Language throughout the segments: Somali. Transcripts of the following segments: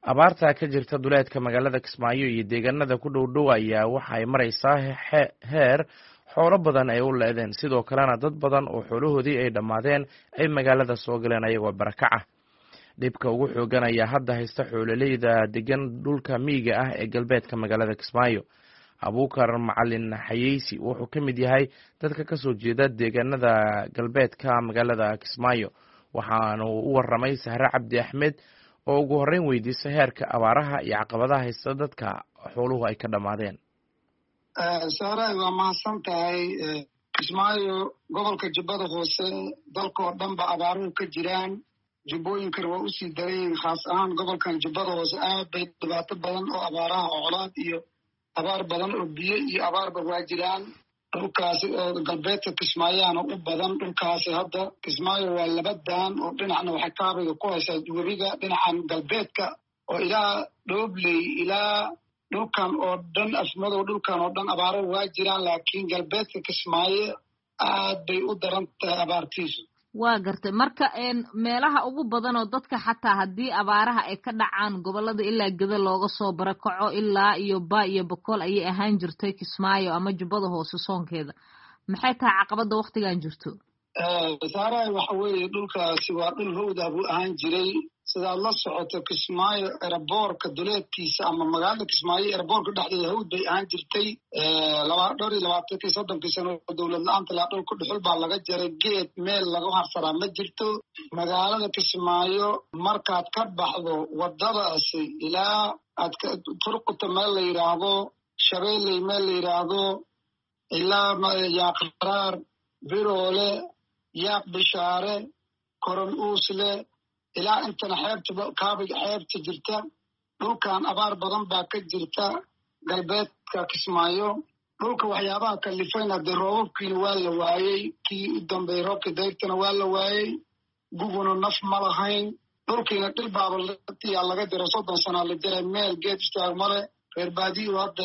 abaarta ka jirta duleedka magaalada Kismaayo iyo deegaanada ku dhow ayaa waxa ay maraysaa heer xoolo badan ay u leedeen sidoo kalena dad badan oo xoolahoodii ay dhammaadeen ay magaalada soo galeen ayagoo barakaca. Dhibka ugu xoogan ayaa hadda haysta xoololeyda degan dhulka miyiga ah ee galbeedka magaalada Kismaayo. Abuukar Macalin Xayeysi wuxuu ka mid yahay dadka ka soo jeeda deegaanada galbeedka magaalada Kismaayo, waxaana uu u waramay Sahre Cabdi Axmed oo ugu horreyn weydiisay heerka abaaraha iyo caqabadaha haysta dadka xooluhu ay ka dhammaadeen. Sahre, waa mahadsan tahay. Kismaayo gobolka Jubbada Hoose dalka oo dhan ba abaaruhu ka jiraan, jubbooyinkana waa usii daran, khaas ahaan gobolkan Jubbada Hoose aad bay dhibaato badan oo abaaraha oo colaad iyo abaar badan oo biyo iyo abaarba waa jiraan. Dhulkaasi oo galbeedka Kismaayaana u badan. Dhulkaasi hadda Kismaayo waa laba daan oo dhinacna waxay kaabiga ku haysaa webiga, dhinacan galbeedka oo ilaa Dhoobley ilaa dhulkan oo dhan Afmadow, dhulkan oo dhan abaaro waa jiraan, laakiin galbeedka Kismaayo aad bay u daran tahay abaartiisu. waa gartay marka meelaha ugu badan oo dadka xataa haddii abaaraha ay ka dhacaan gobolada ilaa geda looga soo barakaco ilaa iyo ba iyo boqol ayay ahaan jirtay Kismaayo ama Jubbada Hoose soonkeeda. Maxay tahay caqabada waqtigan jirto? Saaray, waxa weeye dhulkaasi waa dhul hawd ah buu ahaan jiray. sidaad la socoto Kismaayo eraboorka duleedkiisa ama magaalada Kismaayo eraboorka dhexdeeda hawd bay ahaan jirtay. 20 sano dowlad la'aanta la dhulka dhuxul baa laga jaray, geed meel laga harsaraa ma jirto. magaalada Kismaayo markaad ka baxdo wadadaasi ilaa aad turqata meel la yiraahdo, Shabeelley meel la yiraahdo, ilaa Yaaqaraar, Biroole, Yaaq Bishaare, Koron Uusle, ilaa intana xeebta kaabiga xeebta jirta. dhulkan abaar badan baa ka jirta galbeedka Kismaayo. dhulka waxyaabaha kalifayna dee roobabkiina waa la waayey, kii u dambeeyey roobka dayrtana waa la waayey, guguna naf ma lahayn. dhulkiina dhir baaba yaa laga jiro 30 sana la jiray, meel geed istaag male. reer baadiyu hadda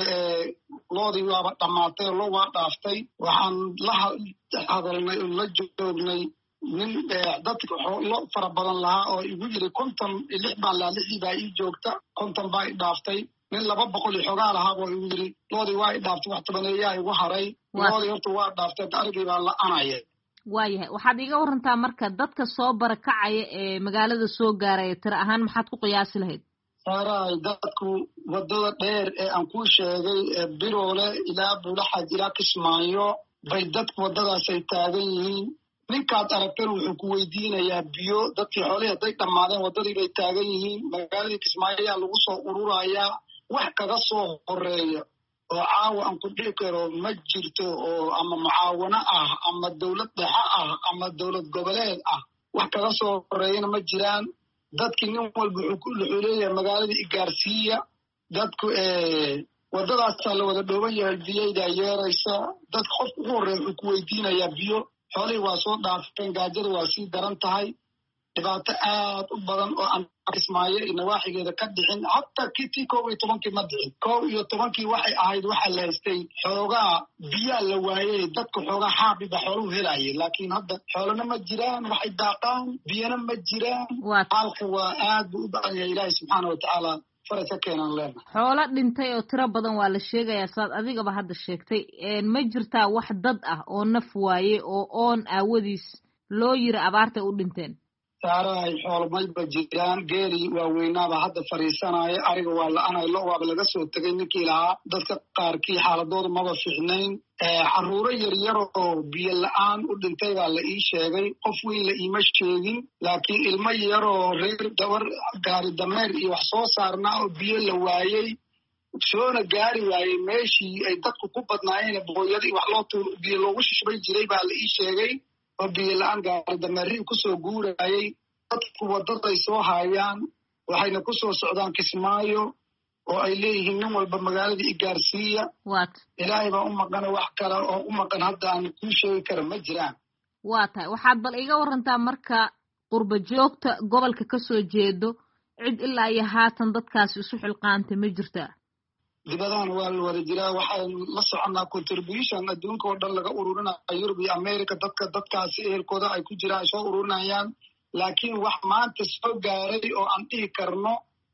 loodii waaba dhammaatay, loo waa dhaaftay. waxaan la hadalnay oo la joognay nin dadka xoolo fara badan lahaa oo igu yiri 56 baan lahaa, 60 baa ii joogta, 50 baa i dhaaftay. nin 200 iyo xogaa lahaa boo igu yiri loodii waa i dhaaftay, wax tabaneeyaa igu haray. loodii horta waa dhaaftay, arigii baa la'anaya. waayahay, waxaad iga warantaa marka dadka soo barakacaya ee magaalada soo gaaraya tira ahaan maxaad ku qiyaasi lahayd? Saaray, dadku wadada dheer ee aan kuu sheegay Biroole ilaa Buulaxaad ilaa Kismaayo bay dadku wadadaasay taagan yihiin. ninkaad aragtana wuxuu ku weydiinayaa biyo. dadkii xoolihii hadday dhammaadeen wadadii bay taagan yihiin. magaaladii Kismaayo ayaa lagu soo ururayaa. wax kaga soo horeeya oo caawa aan ku dhihi karo ma jirto, oo ama mucaawano ah ama dowlad dhexe ah ama dowlad goboleed ah, wax kaga soo horeeyana ma jiraan. dadkii nin walba wuxuu leeyahay magaalada igaarsiiya. dadku wadadaasaa la wada dhooban yahay, biyaydaa yeeraysa. dadka qofka ugu horreeya wuxuu ku weydiinayaa biyo. xoolihii waa soo dhaafeen, gaajada waa sii daran tahay. dhibaato aad u badan oo aan Kismaayo iyo nawaaxigeeda ka dhicin, hataa tii 11 ma dhicin. 11 waxay ahayd waxaa la haystay xoogaa biyaa la waayey, dadka xoogaa xaabiba xooluhu helayay, laakiin hadda xoolana ma jiraan, waxay daaqaan, biyana ma jiraan. xaalka waa aad buu u badan yahay. ilaahay subxaana watacaala faraj ka keenaan leenahay. xoolo dhintay oo tiro badan waa la sheegayaa, saad adigaba hadda sheegtay. ma jirtaa wax dad ah oo naf waaye oo oon aawadiis loo yiri abaarta u dhinteen? Saaray, xoolo mayba jiraan. geeli waaweynaaba hadda fariisanaya, ariga waa la'anay, lo waaba laga soo tegay ninkii lahaa. dadka qaarkii xaaladooda maba fiicnayn. caruuro yaryar oo biyo la'aan u dhintay baa la ii sheegay. qof weyn la iima sheegin, laakiin ilmo yaroo reer gabar gaari dameer iyo wax soo saarnaa oo biyo la waayey, soona gaari waayey meeshii ay dadku ku badnaayeen booyadii wax biyo loogu shishbay jiray baa la ii sheegay. oo biyo la'aan gaari dameerii kusoo guurayay. dadku wadaday soo hayaan, waxayna ku soo socdaan Kismaayo oo ay leeyihiin nin walba magaalada igaarsiiya. ilaahay baa u maqana, wax kale oo u maqan hadda aan kuu sheegi kara ma jiraan. waa tahay, waxaad bal iga warantaa marka qurba joogta gobolka ka soo jeedo, cid ilaa iyo haatan dadkaasi isu xilqaantay ma jirtaa? dibadahan waa la wada jiraa. waxaan la soconaa contribution adduunka oo dhan laga ururinaya, Yurub iyo America. dadkaasi ehelkooda ay ku jiraan ay soo ururinayaan, laakiin wax maanta soo gaaray oo aan dhihi karno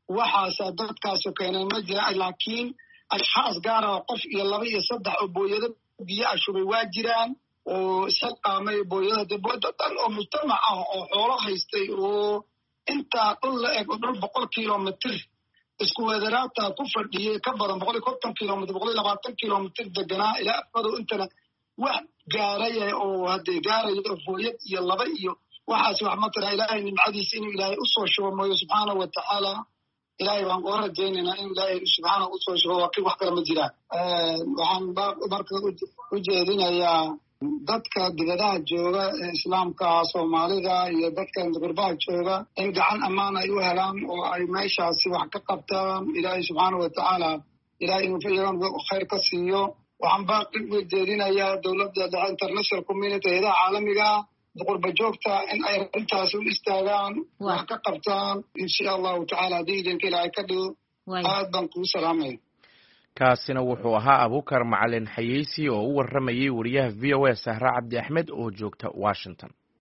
waxaasaa dadkaasu keenay ma jira laakiin ashxaas gaara qof iyo 2 iyo 3 oo booyado biyo ashubay waa jiraan oo isxilqaamay booyada dhan oo mujtamac ah oo xoolo haystay oo intaa dhul la eg oo dhul 100 kilomitr isku weedaraata ku fadhiyay ka badan 150 kilomitr 120 kilomitr deganaa ilaa afado intana wax gaaray oo hadee gaaray booyad iyo 2 iyo waxaas wax ma tara ilaahay nimcadiisa inuu ilaahay u soo shubo mooyo subxaanahu wa tacaala ilaahay baan uga rajaynaynaa in ilaahay subxaanahu u soo shubo wax kale ma jiraan waxaan marka u jeedinayaa dadka dibadaha jooga ee islaamka soomaalida iyo dadka qurbaha jooga in gacan ammaan ay u helaan oo ay meeshaasi wax ka qabtaan ilaahay subxaanahu wa tacaala ilaahay inuu iyagan khayr ka siiyo waxaan baaqi u jeedinayaa dowladda dhexe international community hayadaha caalamiga qurba joogta in ay intaas u istaagaan wax ka qabtaan insha allahu tacaala haddii idinka ilaahay ka dhigo aad baan kugu salaamaya kaasina wuxuu ahaa Abuukar Macalin Xayeysi oo u warramayay wariyaha VOA Sahra Cabdi Axmed oo joogta Washington.